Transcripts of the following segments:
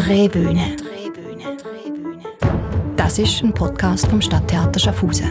Drehbühne. Das ist ein Podcast vom Stadttheater Schaffhausen.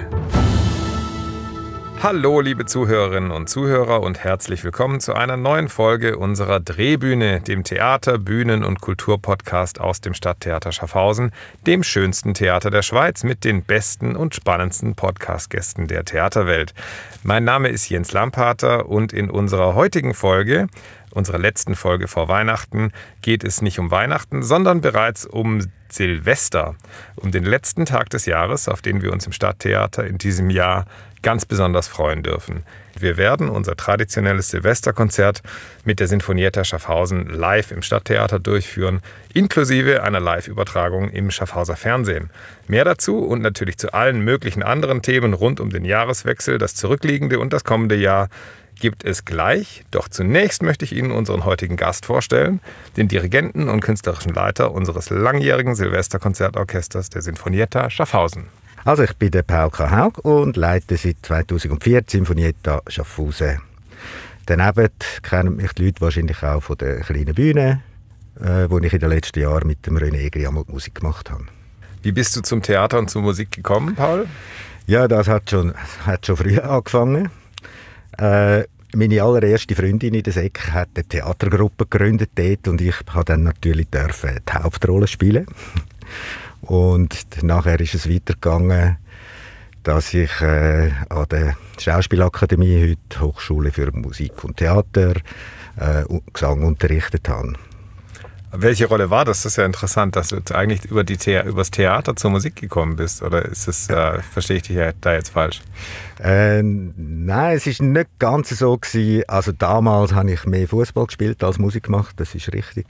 Hallo liebe Zuhörerinnen und Zuhörer und herzlich willkommen zu einer neuen Folge unserer Drehbühne, dem Theater-, Bühnen- und Kulturpodcast aus dem Stadttheater Schaffhausen, dem schönsten Theater der Schweiz mit den besten und spannendsten Podcast-Gästen der Theaterwelt. Mein Name ist Jens Lampater und in unserer heutigen Folge, unserer letzten Folge vor Weihnachten, geht es nicht um Weihnachten, sondern bereits um Silvester, um den letzten Tag des Jahres, auf den wir uns im Stadttheater in diesem Jahr ganz besonders freuen dürfen. Wir werden unser traditionelles Silvesterkonzert mit der Sinfonietta Schaffhausen live im Stadttheater durchführen, inklusive einer Live-Übertragung im Schaffhauser Fernsehen. Mehr dazu und natürlich zu allen möglichen anderen Themen rund um den Jahreswechsel, das zurückliegende und das kommende Jahr, gibt es gleich. Doch zunächst möchte ich Ihnen unseren heutigen Gast vorstellen, den Dirigenten und künstlerischen Leiter unseres langjährigen Silvesterkonzertorchesters der Sinfonietta Schaffhausen. Also ich bin der Paul K. Haug und leite seit 2004 die Sinfonietta Schaffhausen. Daneben kennen mich die Leute wahrscheinlich auch von der kleinen Bühne, wo ich in den letzten Jahren mit dem René Egli einmal Musik gemacht habe. Wie bist du zum Theater und zur Musik gekommen, Paul? Ja, das hat schon früh angefangen. Meine allererste Freundin in der Sek hat eine Theatergruppe gegründet dort und ich durfte dann natürlich die Hauptrolle spielen. Und nachher ist es weitergegangen, dass ich an der Schauspielakademie, heute Hochschule für Musik und Theater, Gesang unterrichtet habe. Welche Rolle war das? Das ist ja interessant, dass du eigentlich über das Theater zur Musik gekommen bist. Oder ist es, verstehe ich dich da jetzt falsch? Nein, es war nicht ganz so gewesen. Also damals habe ich mehr Fußball gespielt als Musik gemacht, das ist richtig.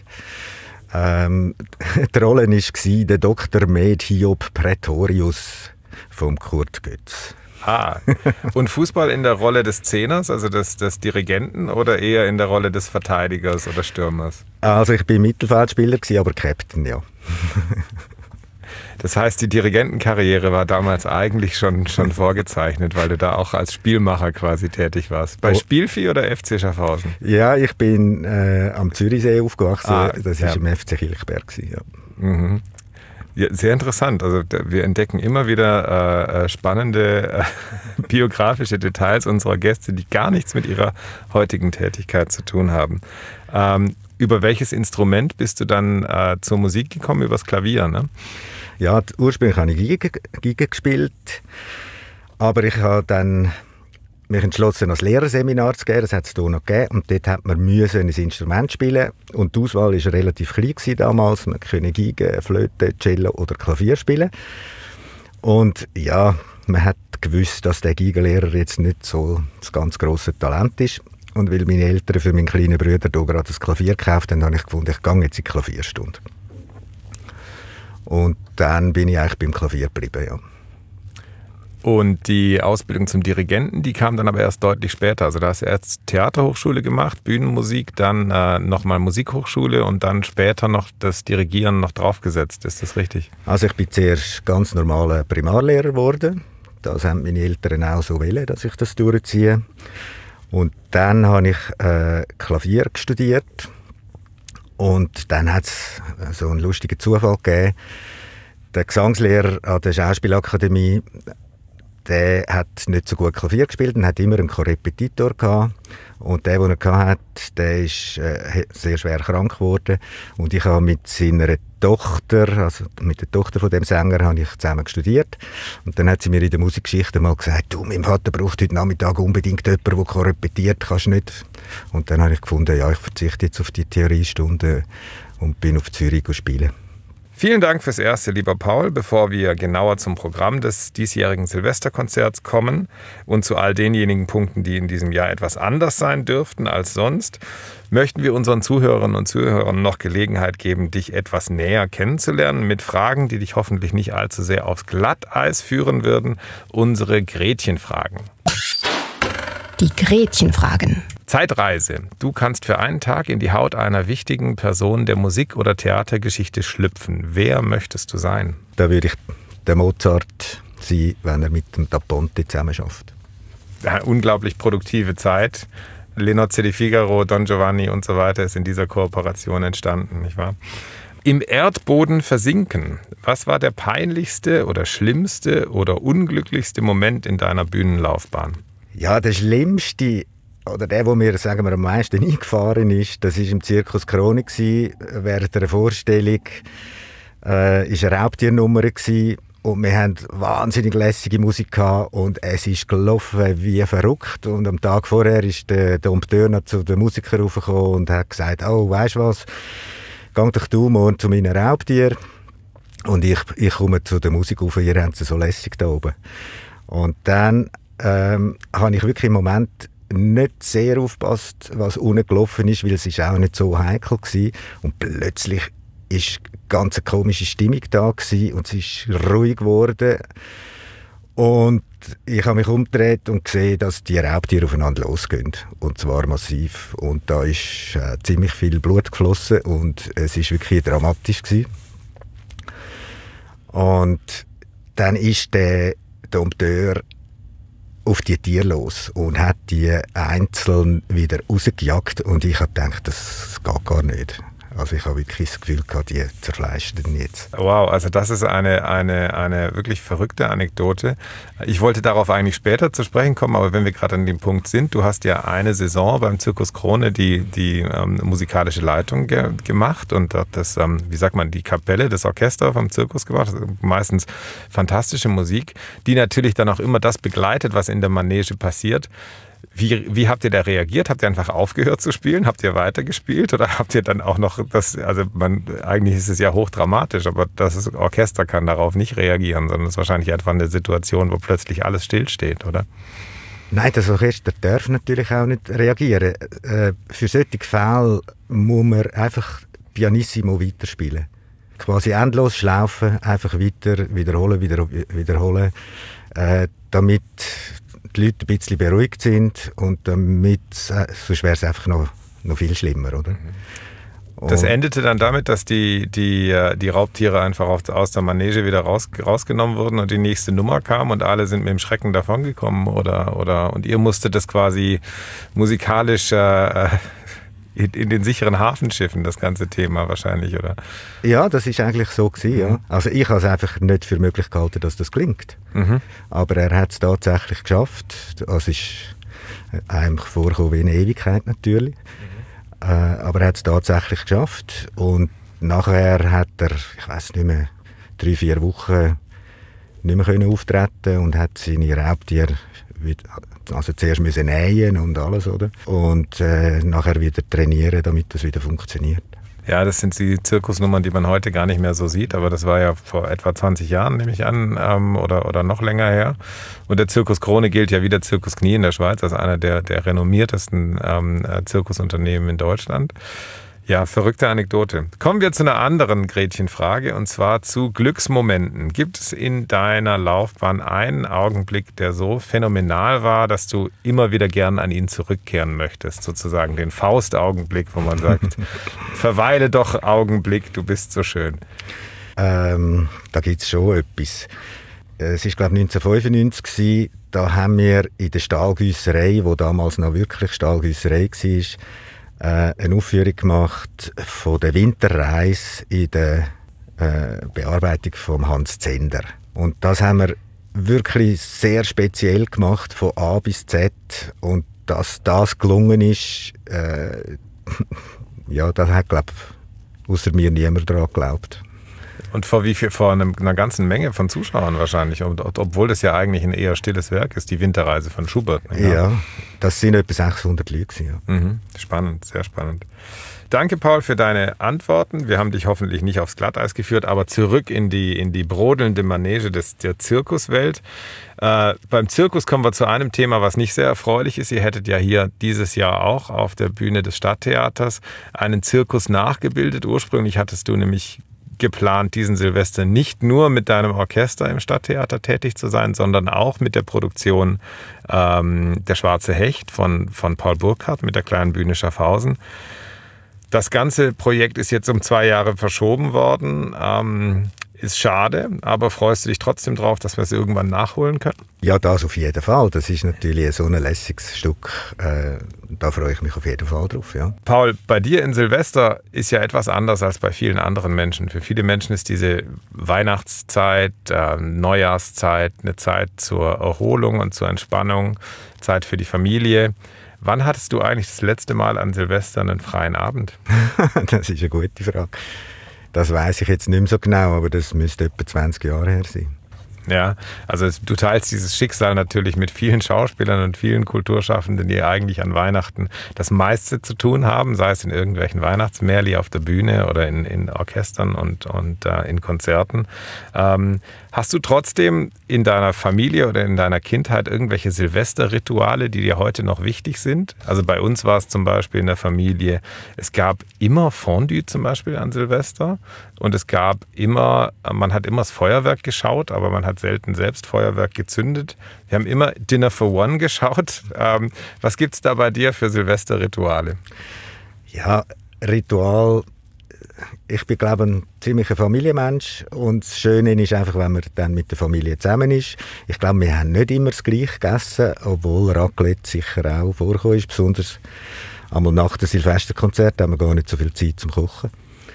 Die Rolle war der Dr. Med Hiob Praetorius vom Kurt Götz. Und Fußball in der Rolle des Zehners, also des Dirigenten, oder eher in der Rolle des Verteidigers oder Stürmers? Also ich bin Mittelfeldspieler, aber Captain, ja. Das heißt, die Dirigentenkarriere war damals eigentlich schon vorgezeichnet, weil du da auch als Spielmacher quasi tätig warst. Bei Spielvieh oder FC Schaffhausen? Ja, ich bin am Zürichsee aufgewachsen. Das war im FC Kilchberg. Ja. Mhm. Ja, sehr interessant. Also wir entdecken immer wieder spannende biografische Details unserer Gäste, die gar nichts mit ihrer heutigen Tätigkeit zu tun haben. Über welches Instrument bist du dann zur Musik gekommen? Übers Klavier, ne? Ja, ursprünglich habe ich Geige gespielt, aber ich habe dann mich entschlossen, ein Lehrerseminar zu gehen. Das hat es hier noch gegeben. Und dort hat man ein Instrument spielen. Und die Auswahl war relativ klein damals. Man konnte Geige, Flöte, Cello oder Klavier spielen. Und ja, man hat gewusst, dass der Geigenlehrer jetzt nicht so das ganz grosse Talent ist. Und weil meine Eltern für meinen kleinen Bruder hier gerade das Klavier gekauft haben, habe ich gefunden, ich gehe jetzt in die Klavierstunde. Und dann bin ich eigentlich beim Klavier geblieben, ja. Und die Ausbildung zum Dirigenten, die kam dann aber erst deutlich später. Also da hast du erst Theaterhochschule gemacht, Bühnenmusik, dann nochmal Musikhochschule und dann später noch das Dirigieren noch draufgesetzt. Ist das richtig? Also ich bin zuerst ganz normaler Primarlehrer geworden. Das haben meine Eltern auch so wollen, dass ich das durchziehe. Und dann habe ich Klavier studiert. Und dann hat es so einen lustigen Zufall gegeben. Der Gesangslehrer an der Schauspielakademie, der hat nicht so gut Klavier gespielt und hat immer einen Korrepetitor gehabt. Und der er hatte, der ist sehr schwer krank geworden. Und ich habe mit seiner Tochter, also mit der Tochter von dem Sänger, habe ich zusammen studiert. Und dann hat sie mir in der Musikgeschichte mal gesagt, du, mein Vater braucht heute Nachmittag unbedingt jemanden, der korrepetiert, kannst du nicht. Und dann habe ich gefunden, ja, ich verzichte jetzt auf die Theoriestunde und bin auf Zürich spielen. Vielen Dank fürs Erste, lieber Paul. Bevor wir genauer zum Programm des diesjährigen Silvesterkonzerts kommen und zu all denjenigen Punkten, die in diesem Jahr etwas anders sein dürften als sonst, möchten wir unseren Zuhörerinnen und Zuhörern noch Gelegenheit geben, dich etwas näher kennenzulernen mit Fragen, die dich hoffentlich nicht allzu sehr aufs Glatteis führen würden. Unsere Gretchenfragen. Die Gretchenfragen. Zeitreise. Du kannst für einen Tag in die Haut einer wichtigen Person der Musik- oder Theatergeschichte schlüpfen. Wer möchtest du sein? Da würde ich der Mozart sein, wenn er mit dem Da Ponte zusammenarbeitet. Eine unglaublich produktive Zeit. Le Nozze di Figaro, Don Giovanni und so weiter ist in dieser Kooperation entstanden, nicht wahr? Im Erdboden versinken. Was war der peinlichste oder schlimmste oder unglücklichste Moment in deiner Bühnenlaufbahn? Ja, der schlimmste oder der mir, sagen wir, am meisten eingefahren ist, das war im Zirkus Krone während einer Vorstellung. War eine Raubtiernummer und wir hatten wahnsinnig lässige Musik gehabt und es ist gelaufen wie verrückt. Und am Tag vorher ist der Dompteur noch zu den Musikern raufgekommen und hat gesagt, oh, weisst du was, geh doch du morgen zu meinen Raubtieren und ich komme zu der Musik rauf, ihr habt es so lässig da oben. Und dann habe ich wirklich im Moment nicht sehr aufgepasst, was unten gelaufen ist, weil es ist auch nicht so heikel war. Und plötzlich ist ganz eine komische Stimmung da gewesen und es ist ruhig geworden. Und ich habe mich umgedreht und gesehen, dass die Raubtiere aufeinander losgehen. Und zwar massiv. Und da ist ziemlich viel Blut geflossen und es ist wirklich dramatisch gewesen. Und dann ist der Dompteur auf die Tiere los und hat die einzeln wieder rausgejagt. Und ich habe gedacht, das geht gar nicht. Also ich habe wirklich das Gefühl gehabt, die zerfleischen den jetzt. Wow, also das ist eine wirklich verrückte Anekdote. Ich wollte darauf eigentlich später zu sprechen kommen, aber wenn wir gerade an dem Punkt sind, du hast ja eine Saison beim Zirkus Krone die musikalische Leitung gemacht und das, die Kapelle, das Orchester vom Zirkus gemacht. Also meistens fantastische Musik, die natürlich dann auch immer das begleitet, was in der Manege passiert. Wie habt ihr da reagiert? Habt ihr einfach aufgehört zu spielen? Habt ihr weitergespielt? Oder habt ihr dann auch noch eigentlich ist es ja hochdramatisch, aber das Orchester kann darauf nicht reagieren, sondern es ist wahrscheinlich einfach eine Situation, wo plötzlich alles stillsteht, oder? Nein, das Orchester darf natürlich auch nicht reagieren. Für solche Fälle muss man einfach pianissimo weiterspielen. Quasi endlos schlaufen, einfach wiederholen, damit die Leute ein bisschen beruhigt sind und sonst wäre es einfach noch viel schlimmer, oder? Das endete dann damit, dass die Raubtiere einfach aus der Manege wieder rausgenommen wurden und die nächste Nummer kam und alle sind mit dem Schrecken davongekommen und ihr musstet das quasi musikalisch in den sicheren Hafen schiffen, das ganze Thema wahrscheinlich, oder? Ja, das ist eigentlich so gewesen, ja. Also ich habe es einfach nicht für möglich gehalten, dass das gelingt. Aber er hat es tatsächlich geschafft. Es ist einem vorgekommen wie eine Ewigkeit natürlich. Aber er hat es tatsächlich geschafft. Und nachher hat er, ich weiss nicht mehr, 3-4 Wochen nicht mehr können auftreten und hat seine Raubtiere zuerst müssen nähen und alles, oder? Und nachher wieder trainieren, damit das wieder funktioniert. Ja, das sind die Zirkusnummern, die man heute gar nicht mehr so sieht, aber das war ja vor etwa 20 Jahren, nehme ich an, oder noch länger her. Und der Zirkus Krone gilt ja wie der Zirkus Knie in der Schweiz als einer der renommiertesten Zirkusunternehmen in Deutschland. Ja, verrückte Anekdote. Kommen wir zu einer anderen Gretchenfrage und zwar zu Glücksmomenten. Gibt es in deiner Laufbahn einen Augenblick, der so phänomenal war, dass du immer wieder gern an ihn zurückkehren möchtest? Sozusagen den Faustaugenblick, wo man sagt, verweile doch Augenblick, du bist so schön. Da gibt es schon etwas. Es war, glaube ich, 1995 gewesen. Da haben wir in der Stahlgüsserei, wo damals noch wirklich Stahlgüsserei war, eine Aufführung gemacht von der Winterreise in der Bearbeitung von Hans Zender. Und das haben wir wirklich sehr speziell gemacht, von A bis Z. Und dass das gelungen ist, ja, da hat, glaube ich, außer mir niemand daran geglaubt. Und vor einer ganzen Menge von Zuschauern wahrscheinlich, obwohl das ja eigentlich ein eher stilles Werk ist, die Winterreise von Schubert. Ja, das sind etwa 600 Leute. Ja. Spannend, sehr spannend. Danke, Paul, für deine Antworten. Wir haben dich hoffentlich nicht aufs Glatteis geführt, aber zurück in die brodelnde Manege der Zirkuswelt. Beim Zirkus kommen wir zu einem Thema, was nicht sehr erfreulich ist. Ihr hättet ja hier dieses Jahr auch auf der Bühne des Stadttheaters einen Zirkus nachgebildet. Ursprünglich hattest du nämlich geplant, diesen Silvester nicht nur mit deinem Orchester im Stadttheater tätig zu sein, sondern auch mit der Produktion Der Schwarze Hecht von Paul Burkhardt mit der kleinen Bühne Schaffhausen. Das ganze Projekt ist jetzt um 2 Jahre verschoben worden. Ist schade, aber freust du dich trotzdem drauf, dass wir es irgendwann nachholen können? Ja, das auf jeden Fall. Das ist natürlich so ein lässiges Stück. Da freue ich mich auf jeden Fall drauf, ja. Paul, bei dir in Silvester ist ja etwas anders als bei vielen anderen Menschen. Für viele Menschen ist diese Weihnachtszeit, Neujahrszeit eine Zeit zur Erholung und zur Entspannung, Zeit für die Familie. Wann hattest du eigentlich das letzte Mal an Silvester einen freien Abend? Das ist eine gute Frage. Das weiß ich jetzt nicht mehr so genau, aber das müsste etwa 20 Jahre her sein. Ja, also du teilst dieses Schicksal natürlich mit vielen Schauspielern und vielen Kulturschaffenden, die eigentlich an Weihnachten das meiste zu tun haben, sei es in irgendwelchen Weihnachtsmärli auf der Bühne oder in Orchestern und in Konzerten. Hast du trotzdem in deiner Familie oder in deiner Kindheit irgendwelche Silvesterrituale, die dir heute noch wichtig sind? Also bei uns war es zum Beispiel in der Familie, es gab immer Fondue zum Beispiel an Silvester und es gab immer, man hat immer das Feuerwerk geschaut, aber man hat selten selbst Feuerwerk gezündet. Wir haben immer Dinner for One geschaut. Was gibt es da bei dir für Silvesterrituale? Ja, Ritual. Ich bin, glaube ich, ein ziemlicher Familienmensch und das Schöne ist einfach, wenn man dann mit der Familie zusammen ist. Ich glaube, wir haben nicht immer das Gleiche gegessen, obwohl Raclette sicher auch vorgekommen ist. Besonders einmal nach dem Silvesterkonzert haben wir gar nicht so viel Zeit zum Kochen.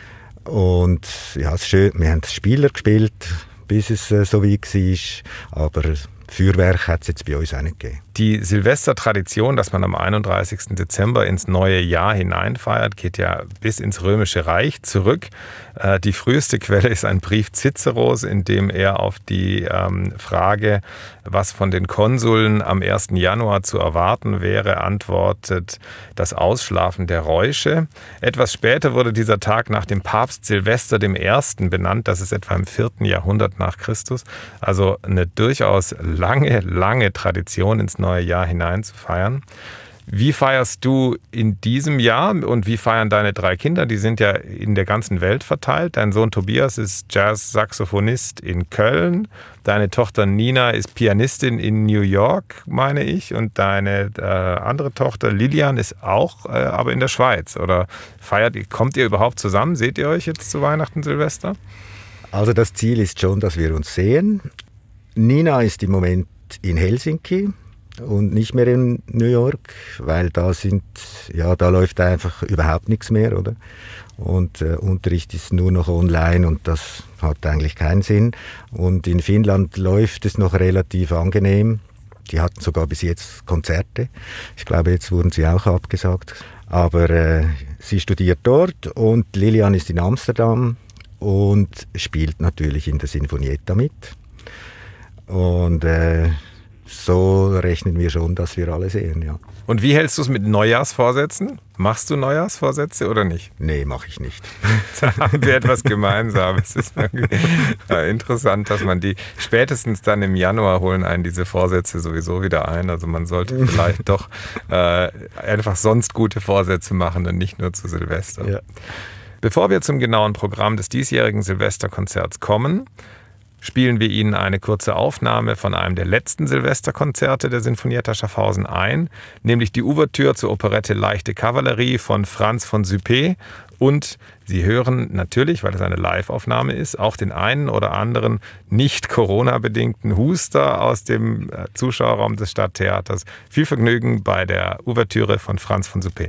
Und ja, es ist schön, wir haben Spieler gespielt, bis es so weit war, aber Feuerwerk hat es jetzt bei uns auch nicht gegeben. Die Silvestertradition, dass man am 31. Dezember ins neue Jahr hineinfeiert, geht ja bis ins Römische Reich zurück. Die früheste Quelle ist ein Brief Ciceros, in dem er auf die Frage, was von den Konsuln am 1. Januar zu erwarten wäre, antwortet: das Ausschlafen der Räusche. Etwas später wurde dieser Tag nach dem Papst Silvester I. benannt. Das ist etwa im 4. Jahrhundert nach Christus. Also eine durchaus lange Tradition, ins neue Jahr hinein zu feiern. Wie feierst du in diesem Jahr und wie feiern deine 3 Kinder? Die sind ja in der ganzen Welt verteilt. Dein Sohn Tobias ist Jazz-Saxophonist in Köln. Deine Tochter Nina ist Pianistin in New York, meine ich. Und deine andere Tochter Lilian ist auch, aber in der Schweiz. Oder kommt ihr überhaupt zusammen? Seht ihr euch jetzt zu Weihnachten, Silvester? Also das Ziel ist schon, dass wir uns sehen. Nina ist im Moment in Helsinki und nicht mehr in New York, weil da läuft einfach überhaupt nichts mehr, oder? Und Unterricht ist nur noch online und das hat eigentlich keinen Sinn. Und in Finnland läuft es noch relativ angenehm. Die hatten sogar bis jetzt Konzerte. Ich glaube, jetzt wurden sie auch abgesagt. Aber sie studiert dort und Lilian ist in Amsterdam und spielt natürlich in der Sinfonietta mit. Und so rechnen wir schon, dass wir alle sehen, ja. Und wie hältst du es mit Neujahrsvorsätzen? Machst du Neujahrsvorsätze oder nicht? Nee, mache ich nicht. Da haben wir etwas gemeinsam. Es ist interessant, dass man die spätestens dann im Januar holen einen diese Vorsätze sowieso wieder ein. Also man sollte vielleicht doch einfach sonst gute Vorsätze machen und nicht nur zu Silvester. Ja. Bevor wir zum genauen Programm des diesjährigen Silvesterkonzerts kommen, spielen wir Ihnen eine kurze Aufnahme von einem der letzten Silvesterkonzerte der Sinfonietta Schaffhausen ein, nämlich die Ouvertüre zur Operette Leichte Kavallerie von Franz von Suppé. Und Sie hören natürlich, weil es eine Live-Aufnahme ist, auch den einen oder anderen nicht Corona-bedingten Huster aus dem Zuschauerraum des Stadttheaters. Viel Vergnügen bei der Ouvertüre von Franz von Suppé.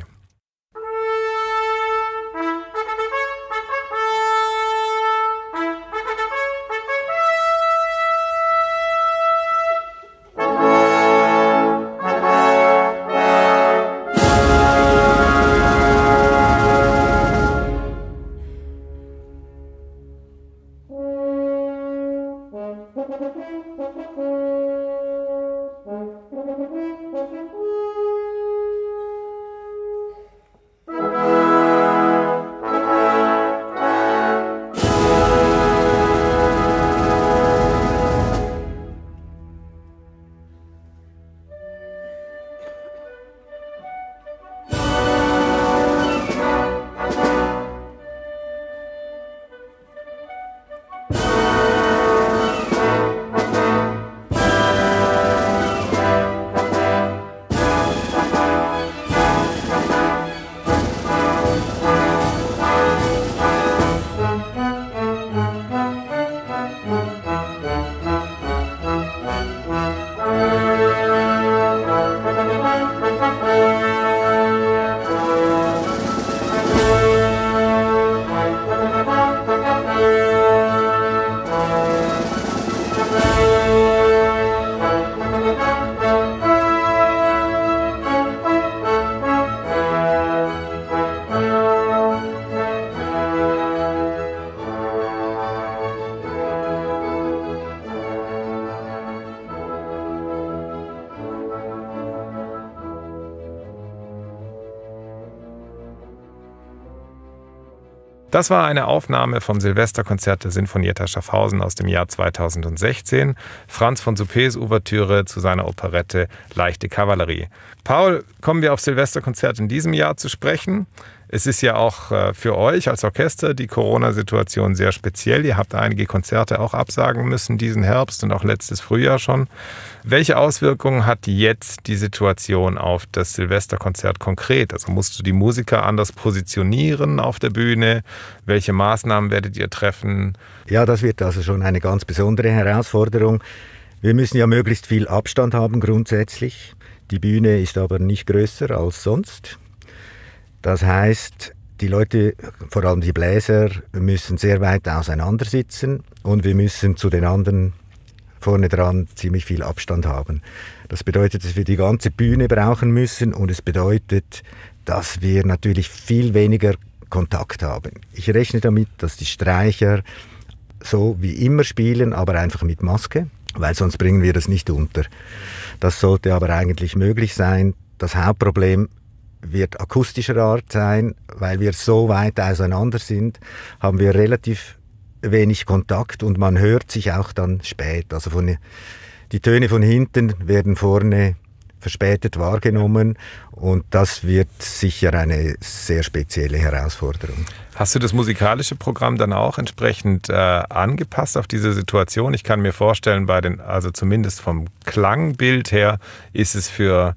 Das war eine Aufnahme vom Silvesterkonzert der Sinfonietta Schaffhausen aus dem Jahr 2016. Franz von Suppes Ouvertüre zu seiner Operette Leichte Kavallerie. Paul, kommen wir auf Silvesterkonzert in diesem Jahr zu sprechen. Es ist ja auch für euch als Orchester die Corona-Situation sehr speziell. Ihr habt einige Konzerte auch absagen müssen diesen Herbst und auch letztes Frühjahr schon. Welche Auswirkungen hat jetzt die Situation auf das Silvesterkonzert konkret? Also musst du die Musiker anders positionieren auf der Bühne? Welche Maßnahmen werdet ihr treffen? Ja, das wird also schon eine ganz besondere Herausforderung. Wir müssen ja möglichst viel Abstand haben grundsätzlich. Die Bühne ist aber nicht größer als sonst. Das heißt, die Leute, vor allem die Bläser, müssen sehr weit auseinander sitzen und wir müssen zu den anderen vorne dran ziemlich viel Abstand haben. Das bedeutet, dass wir die ganze Bühne brauchen müssen und es bedeutet, dass wir natürlich viel weniger Kontakt haben. Ich rechne damit, dass die Streicher so wie immer spielen, aber einfach mit Maske, weil sonst bringen wir das nicht unter. Das sollte aber eigentlich möglich sein. Das Hauptproblem wird akustischer Art sein, weil wir so weit auseinander sind, haben wir relativ wenig Kontakt und man hört sich auch dann spät. Also die Töne von hinten werden vorne verspätet wahrgenommen und das wird sicher eine sehr spezielle Herausforderung. Hast du das musikalische Programm dann auch entsprechend angepasst auf diese Situation? Ich kann mir vorstellen, also zumindest vom Klangbild her ist es für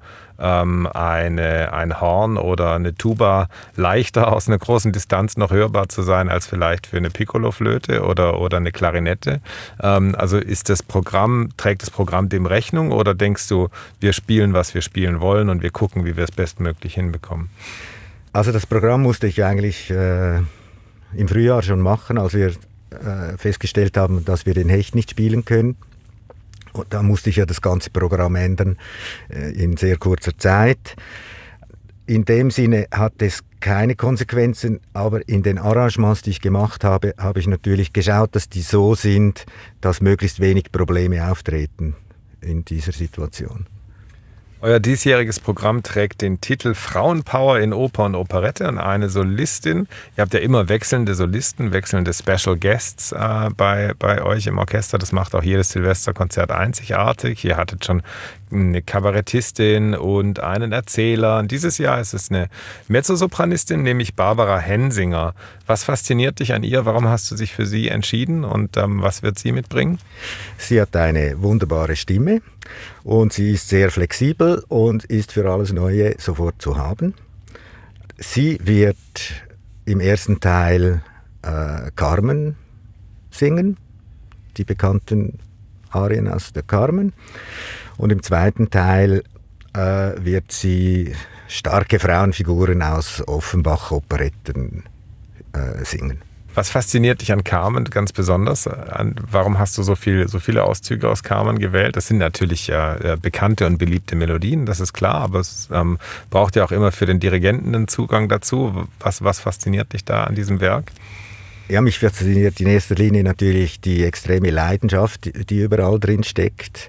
ein Horn oder eine Tuba leichter aus einer großen Distanz noch hörbar zu sein als vielleicht für eine Piccolo-Flöte oder eine Klarinette. Also trägt das Programm dem Rechnung oder denkst du, wir spielen, was wir spielen wollen und wir gucken, wie wir es bestmöglich hinbekommen? Also das Programm musste ich eigentlich im Frühjahr schon machen, als wir festgestellt haben, dass wir den Hecht nicht spielen können. Und da musste ich ja das ganze Programm ändern in sehr kurzer Zeit. In dem Sinne hat es keine Konsequenzen, aber in den Arrangements, die ich gemacht habe, habe ich natürlich geschaut, dass die so sind, dass möglichst wenig Probleme auftreten in dieser Situation. Euer diesjähriges Programm trägt den Titel Frauenpower in Oper und Operette und eine Solistin. Ihr habt ja immer wechselnde Solisten, wechselnde Special Guests bei euch im Orchester. Das macht auch jedes Silvesterkonzert einzigartig. Ihr hattet schon eine Kabarettistin und einen Erzähler. Und dieses Jahr ist es eine Mezzosopranistin, nämlich Barbara Hensinger. Was fasziniert dich an ihr? Warum hast du dich für sie entschieden und was wird sie mitbringen? Sie hat eine wunderbare Stimme und sie ist sehr flexibel und ist für alles Neue sofort zu haben. Sie wird im ersten Teil Carmen singen, die bekannten Arien aus der Carmen. Und im zweiten Teil wird sie starke Frauenfiguren aus Offenbach-Operetten singen. Was fasziniert dich an Carmen ganz besonders? Warum hast du so viele Auszüge aus Carmen gewählt? Das sind natürlich bekannte und beliebte Melodien, das ist klar, aber es braucht ja auch immer für den Dirigenten einen Zugang dazu. Was fasziniert dich da an diesem Werk? Ja, mich fasziniert in erster Linie natürlich die extreme Leidenschaft, die überall drin steckt.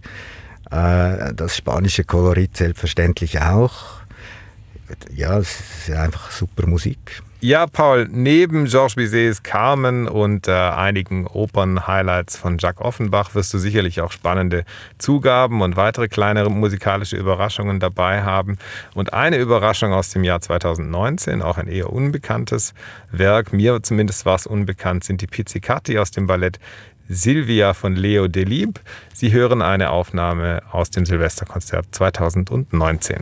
Das spanische Kolorit selbstverständlich auch. Ja, es ist einfach super Musik. Ja, Paul, neben Georges Bizets Carmen und einigen Opern-Highlights von Jacques Offenbach wirst du sicherlich auch spannende Zugaben und weitere kleinere musikalische Überraschungen dabei haben. Und eine Überraschung aus dem Jahr 2019, auch ein eher unbekanntes Werk, mir zumindest war es unbekannt, sind die Pizzicati aus dem Ballett Silvia von Leo Delibes. Sie hören eine Aufnahme aus dem Silvesterkonzert 2019.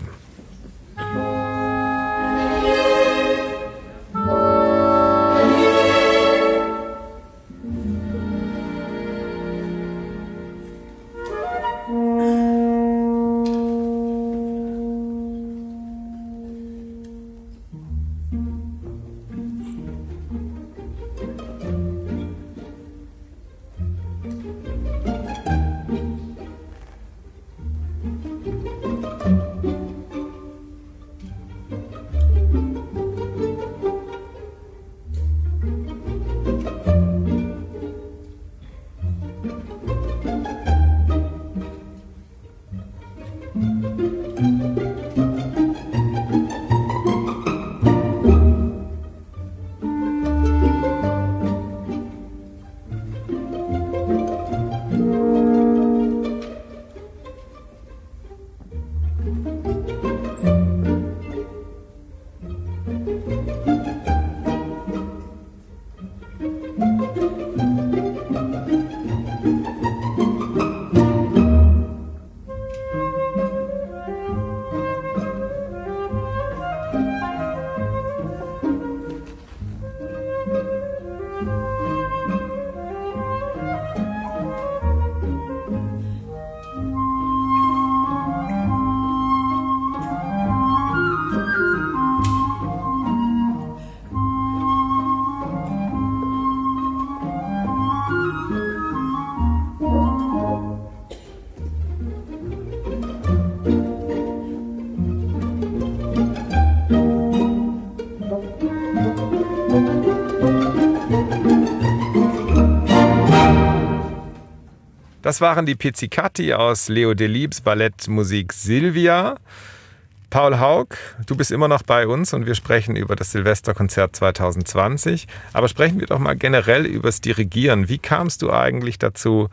Das waren die Pizzicati aus Leo Delibes Ballettmusik Silvia. Paul Haug, du bist immer noch bei uns und wir sprechen über das Silvesterkonzert 2020. Aber sprechen wir doch mal generell über das Dirigieren. Wie kamst du eigentlich dazu,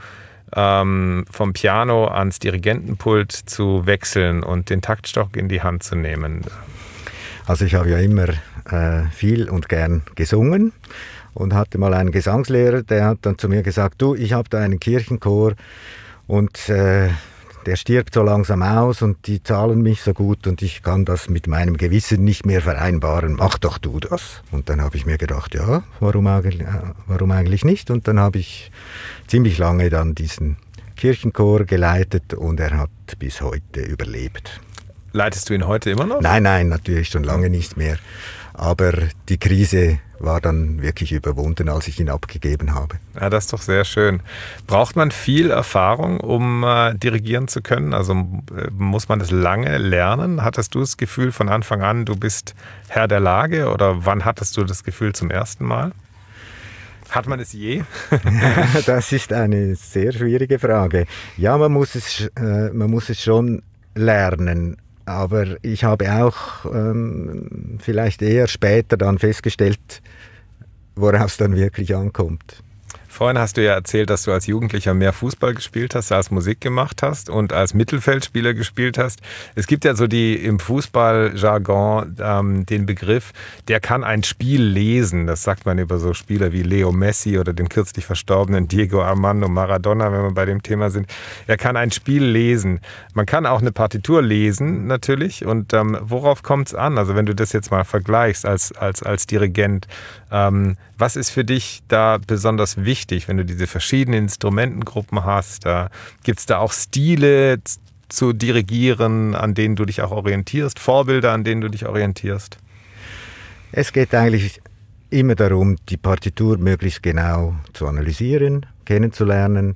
vom Piano ans Dirigentenpult zu wechseln und den Taktstock in die Hand zu nehmen? Also ich habe ja immer viel und gern gesungen und hatte mal einen Gesangslehrer, der hat dann zu mir gesagt, du, ich habe da einen Kirchenchor und der stirbt so langsam aus und die zahlen mich so gut und ich kann das mit meinem Gewissen nicht mehr vereinbaren, mach doch du das. Und dann habe ich mir gedacht, ja, warum eigentlich nicht? Und dann habe ich ziemlich lange dann diesen Kirchenchor geleitet und er hat bis heute überlebt. Leitest du ihn heute immer noch? Nein, natürlich schon lange nicht mehr. Aber die Krise war dann wirklich überwunden, als ich ihn abgegeben habe. Ja, das ist doch sehr schön. Braucht man viel Erfahrung, um dirigieren zu können? Also muss man das lange lernen? Hattest du das Gefühl von Anfang an, du bist Herr der Lage? Oder wann hattest du das Gefühl zum ersten Mal? Hat man es je? Das ist eine sehr schwierige Frage. Ja, man muss es schon lernen. Aber ich habe auch vielleicht eher später dann festgestellt, worauf es dann wirklich ankommt. Vorhin hast du ja erzählt, dass du als Jugendlicher mehr Fußball gespielt hast, als Musik gemacht hast und als Mittelfeldspieler gespielt hast. Es gibt ja so im Fußballjargon den Begriff, der kann ein Spiel lesen. Das sagt man über so Spieler wie Leo Messi oder den kürzlich verstorbenen Diego Armando Maradona, wenn wir bei dem Thema sind. Er kann ein Spiel lesen. Man kann auch eine Partitur lesen natürlich. Und worauf kommt es an? Also wenn du das jetzt mal vergleichst als Dirigent, was ist für dich da besonders wichtig, wenn du diese verschiedenen Instrumentengruppen hast? Gibt es da auch Stile zu dirigieren, an denen du dich auch orientierst, Vorbilder, an denen du dich orientierst? Es geht eigentlich immer darum, die Partitur möglichst genau zu analysieren, kennenzulernen,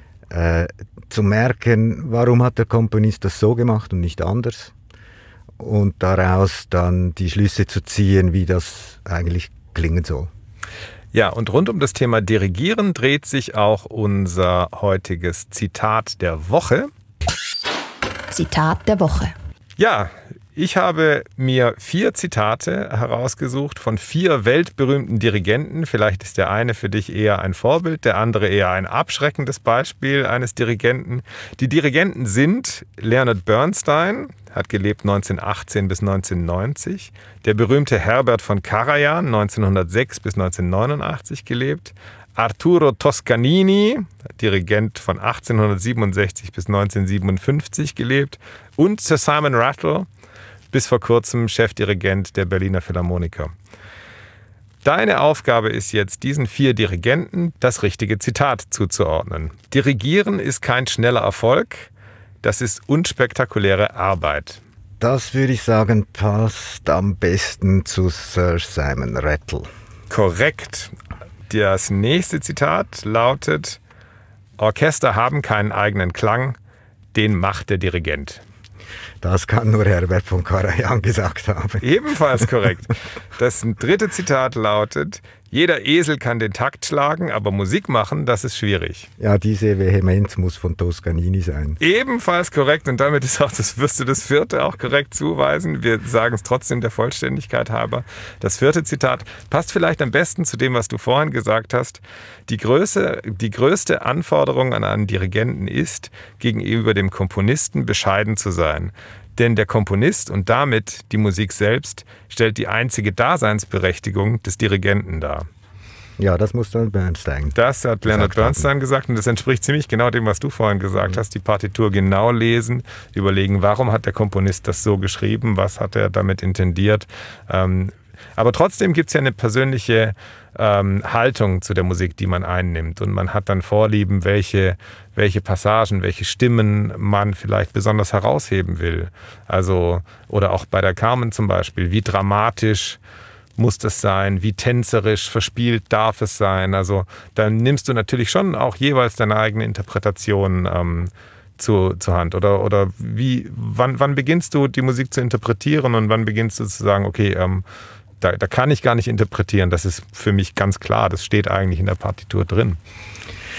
zu merken, warum hat der Komponist das so gemacht und nicht anders, und daraus dann die Schlüsse zu ziehen, wie das eigentlich klingen soll. Ja, und rund um das Thema Dirigieren dreht sich auch unser heutiges Zitat der Woche. Zitat der Woche. Ja, ich habe mir 4 Zitate herausgesucht von 4 weltberühmten Dirigenten. Vielleicht ist der eine für dich eher ein Vorbild, der andere eher ein abschreckendes Beispiel eines Dirigenten. Die Dirigenten sind Leonard Bernstein, hat gelebt 1918 bis 1990. Der berühmte Herbert von Karajan, 1906 bis 1989 gelebt. Arturo Toscanini, Dirigent von 1867 bis 1957 gelebt. Und Sir Simon Rattle, bis vor kurzem Chefdirigent der Berliner Philharmoniker. Deine Aufgabe ist jetzt, diesen 4 Dirigenten das richtige Zitat zuzuordnen. Dirigieren ist kein schneller Erfolg. Das ist unspektakuläre Arbeit. Das würde ich sagen, passt am besten zu Sir Simon Rattle. Korrekt. Das nächste Zitat lautet: Orchester haben keinen eigenen Klang, den macht der Dirigent. Das kann nur Herbert von Karajan gesagt haben. Ebenfalls korrekt. Das 3. Zitat lautet: Jeder Esel kann den Takt schlagen, aber Musik machen, das ist schwierig. Ja, diese Vehemenz muss von Toscanini sein. Ebenfalls korrekt, und damit ist auch wirst du das 4. auch korrekt zuweisen. Wir sagen es trotzdem der Vollständigkeit halber. Das 4. Zitat passt vielleicht am besten zu dem, was du vorhin gesagt hast. Die größte Anforderung an einen Dirigenten ist, gegenüber dem Komponisten bescheiden zu sein. Denn der Komponist und damit die Musik selbst stellt die einzige Daseinsberechtigung des Dirigenten dar. Ja, das muss dann Bernstein. Das hat Leonard Bernstein gesagt, und das entspricht ziemlich genau dem, was du vorhin gesagt hast. Die Partitur genau lesen, überlegen, warum hat der Komponist das so geschrieben, was hat er damit intendiert. Aber trotzdem gibt es ja eine persönliche Haltung zu der Musik, die man einnimmt. Und man hat dann Vorlieben, welche Passagen, welche Stimmen man vielleicht besonders herausheben will. Also, oder auch bei der Carmen zum Beispiel, wie dramatisch muss das sein, wie tänzerisch, verspielt darf es sein. Also dann nimmst du natürlich schon auch jeweils deine eigene Interpretation zur Hand. Oder wann beginnst du, die Musik zu interpretieren, und wann beginnst du zu sagen, okay, da kann ich gar nicht interpretieren, das ist für mich ganz klar, das steht eigentlich in der Partitur drin.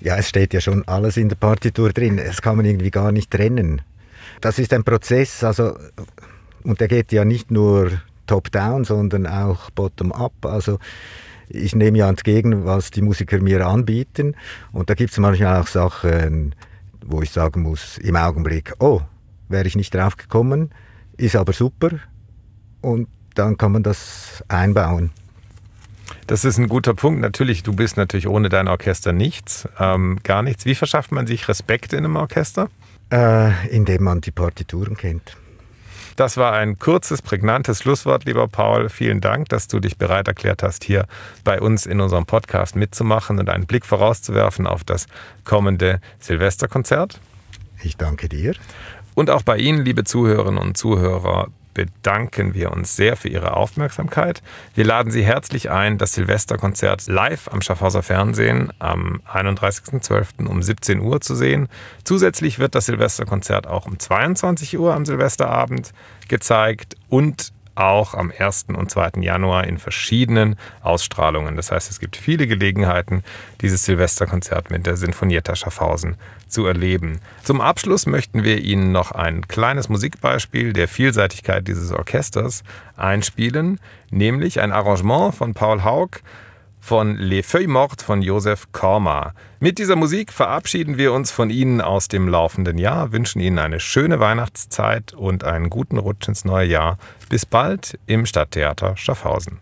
Ja, es steht ja schon alles in der Partitur drin. Das kann man irgendwie gar nicht trennen. Das ist ein Prozess, also, und der geht ja nicht nur top-down, sondern auch bottom-up. Also ich nehme ja entgegen, was die Musiker mir anbieten. Und da gibt es manchmal auch Sachen, wo ich sagen muss, im Augenblick, oh, wäre ich nicht drauf gekommen, ist aber super. Und dann kann man das einbauen. Das ist ein guter Punkt. Natürlich, du bist natürlich ohne dein Orchester nichts, gar nichts. Wie verschafft man sich Respekt in einem Orchester? Indem man die Partituren kennt. Das war ein kurzes, prägnantes Schlusswort, lieber Paul. Vielen Dank, dass du dich bereit erklärt hast, hier bei uns in unserem Podcast mitzumachen und einen Blick vorauszuwerfen auf das kommende Silvesterkonzert. Ich danke dir. Und auch bei Ihnen, liebe Zuhörerinnen und Zuhörer, bedanken wir uns sehr für Ihre Aufmerksamkeit. Wir laden Sie herzlich ein, das Silvesterkonzert live am Schaffhauser Fernsehen am 31.12. um 17 Uhr zu sehen. Zusätzlich wird das Silvesterkonzert auch um 22 Uhr am Silvesterabend gezeigt und auch am 1. und 2. Januar in verschiedenen Ausstrahlungen. Das heißt, es gibt viele Gelegenheiten, dieses Silvesterkonzert mit der Sinfonietta Schaffhausen zu erleben. Zum Abschluss möchten wir Ihnen noch ein kleines Musikbeispiel der Vielseitigkeit dieses Orchesters einspielen, nämlich ein Arrangement von Paul Haug von Les Feuilles Mortes von Joseph Korma. Mit dieser Musik verabschieden wir uns von Ihnen aus dem laufenden Jahr, wünschen Ihnen eine schöne Weihnachtszeit und einen guten Rutsch ins neue Jahr. Bis bald im Stadttheater Schaffhausen.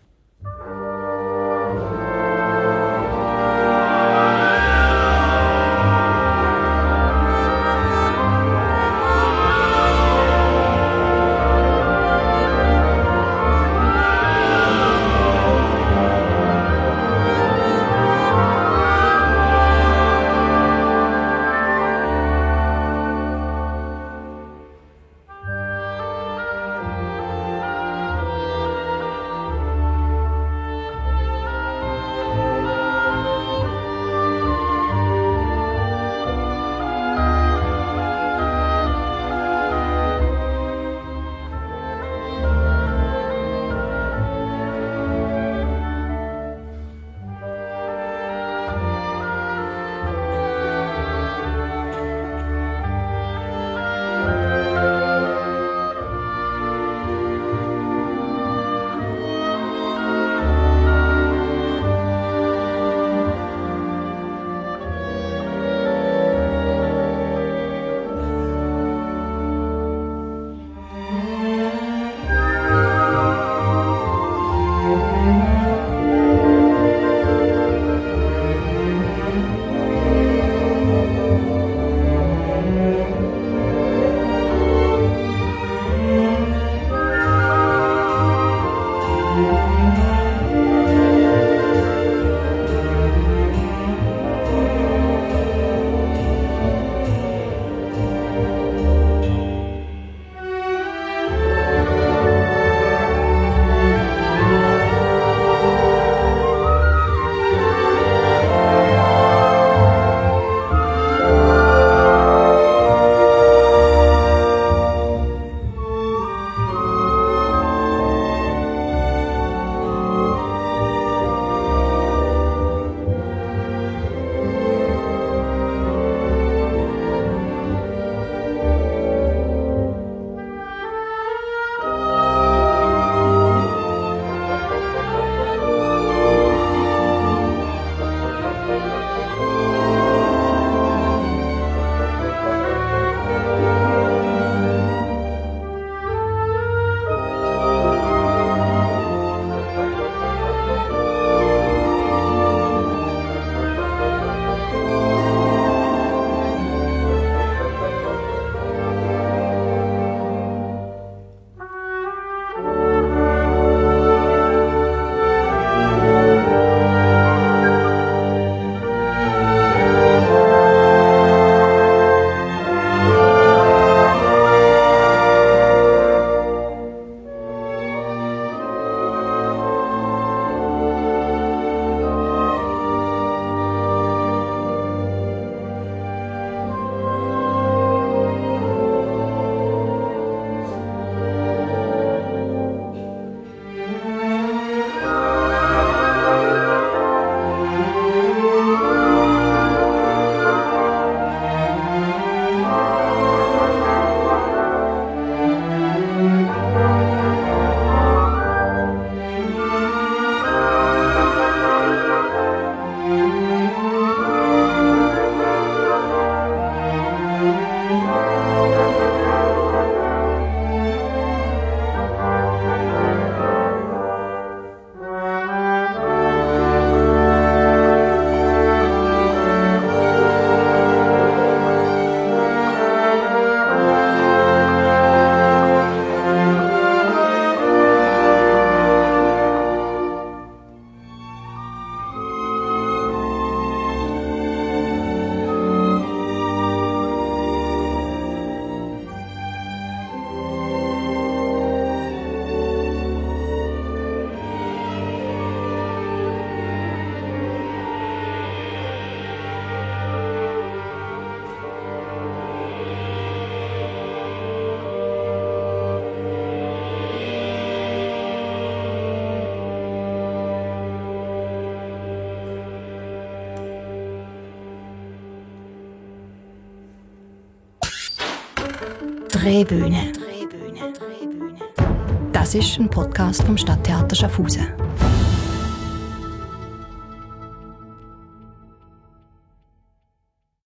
Drehbühne. Das ist ein Podcast vom Stadttheater Schaffhausen.